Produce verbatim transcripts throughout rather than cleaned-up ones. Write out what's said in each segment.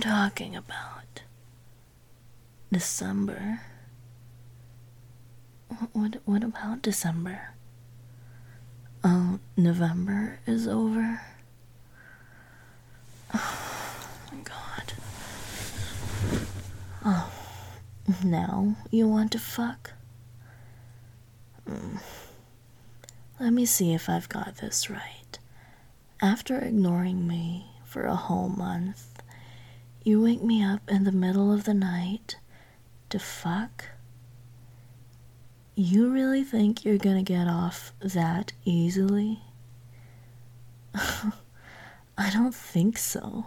talking about. December? What, what about December? Oh, November is over? Oh, God. Oh, now you want to fuck? Mm. Let me see if I've got this right. After ignoring me for a whole month, you wake me up in the middle of the night to fuck? You really think you're gonna get off that easily? I don't think so.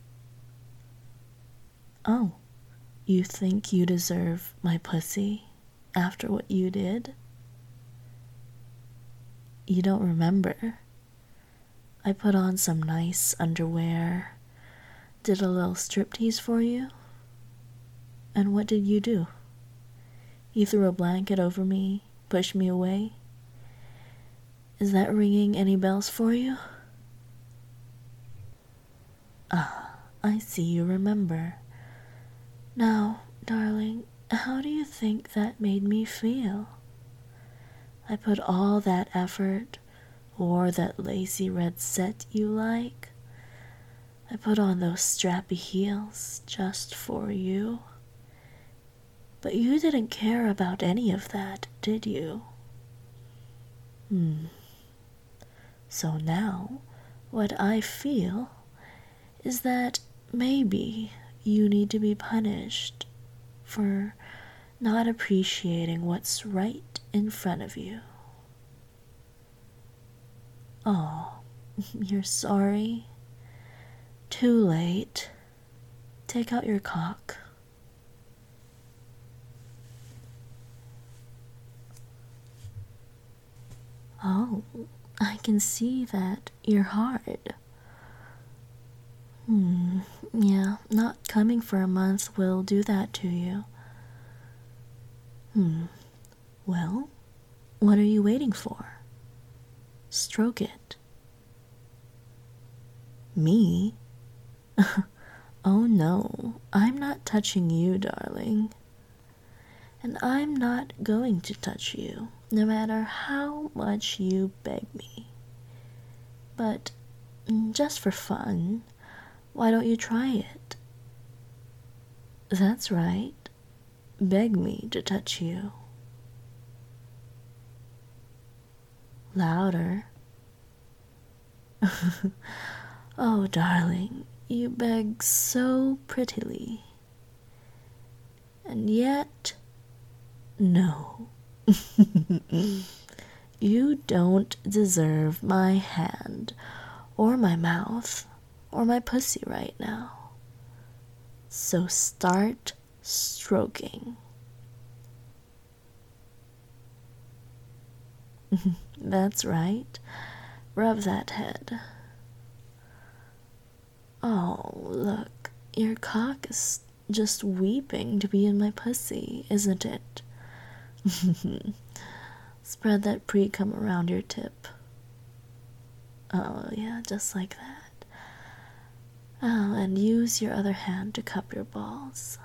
Oh, you think you deserve my pussy after what you did? You don't remember. I put on some nice underwear, did a little striptease for you, and what did you do? You threw a blanket over me, pushed me away. Is that ringing any bells for you? Ah, I see you remember. Now, darling, how do you think that made me feel? I put all that effort, wore that lacy red set you like. I put on those strappy heels just for you. But you didn't care about any of that, did you? Hmm. So now, what I feel is that maybe you need to be punished for not appreciating what's right in front of you. Oh, you're sorry? Too late. Take out your cock. Oh, I can see that you're hard. Hmm, yeah, not coming for a month will do that to you. Hmm, well, what are you waiting for? Stroke it. Me? Oh no, I'm not touching you, darling. And I'm not going to touch you, no matter how much you beg me. But, just for fun, why don't you try it? That's right. Beg me to touch you. Louder. Oh, darling, you beg so prettily. And yet, no. You don't deserve my hand, or my mouth, or my pussy right now. So start stroking. That's right. Rub that head. Oh, look, your cock is just weeping to be in my pussy, isn't it? Spread that pre-cum around your tip. Oh, yeah, just like that. Oh, and use your other hand to cup your balls.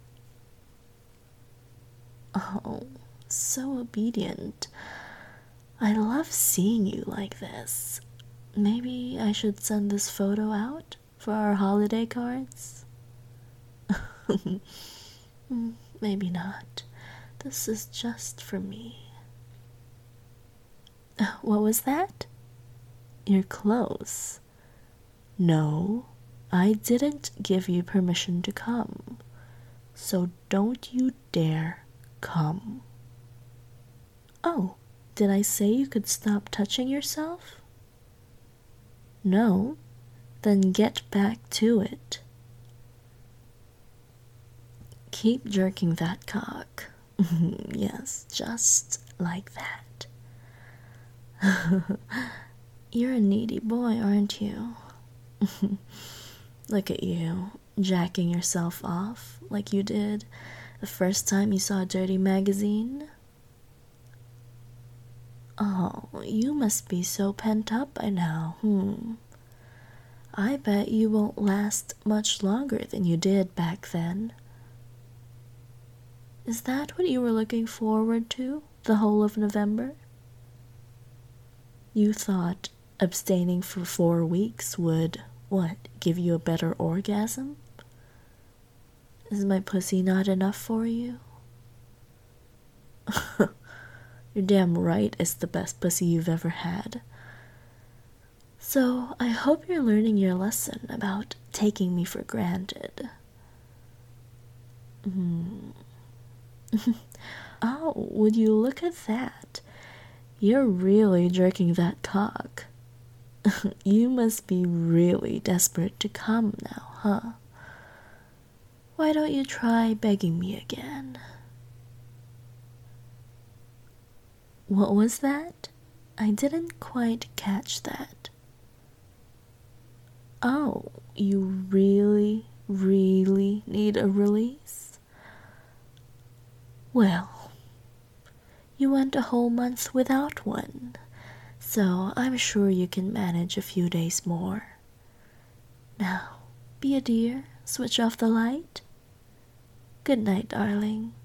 Oh, so obedient. I love seeing you like this. Maybe I should send this photo out for our holiday cards? Maybe not. This is just for me. What was that? Your clothes. No, I didn't give you permission to come. So don't you dare come. Oh, did I say you could stop touching yourself? No, then get back to it. Keep jerking that cock. Yes, just like that. You're a needy boy, aren't you? Look at you, jacking yourself off like you did the first time you saw a dirty magazine. Oh, you must be so pent up by now, hmm. I bet you won't last much longer than you did back then. Is that what you were looking forward to the whole of November? You thought abstaining for four weeks would, what, give you a better orgasm? Is my pussy not enough for you? You're damn right it's the best pussy you've ever had. So I hope you're learning your lesson about taking me for granted. Hmm. Oh, would you look at that? You're really jerking that cock. You must be really desperate to come now, huh? Why don't you try begging me again? What was that? I didn't quite catch that. Oh, you really, really need a release? Well, you went a whole month without one, so I'm sure you can manage a few days more. Now, be a dear, switch off the light. Good night, darling.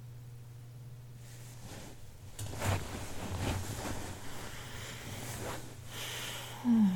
Hmm.